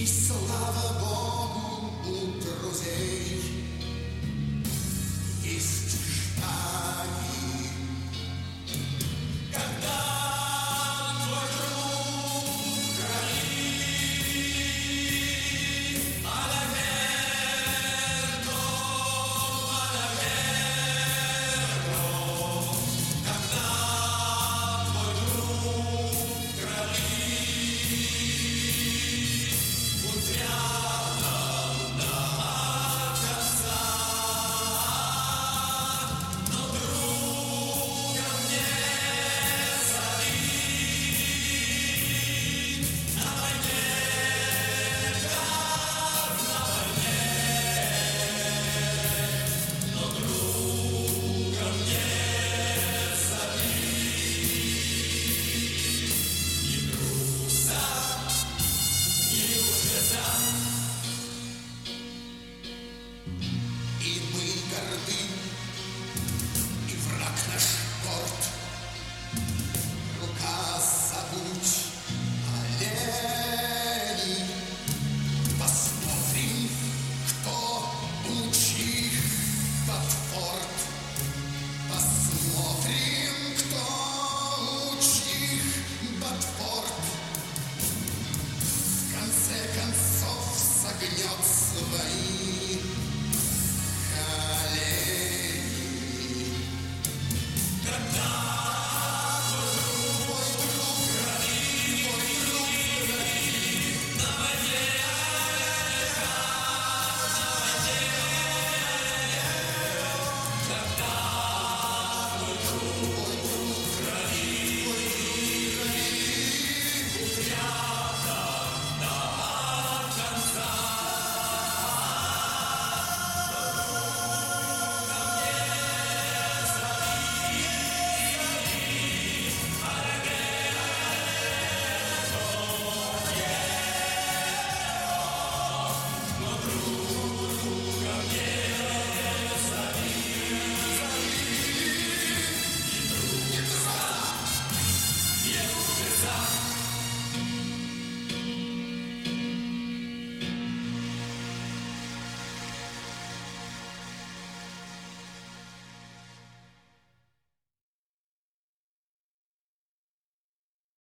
слава Богу, у друзей есть штаги. Когда твой друг говорит: «Малагердо, Малагердо», когда твой друг говорит: «Будь рядом до конца», но друга мне зови на войне, как на войне, но друга мне зови. Ни труса, ни лжеца. И мы горды, и враг наш горд. Рука забудь оленей. Посмотрим, кто лучший Батфорд. Посмотрим, кто лучший Батфорд. В конце концов согнет свои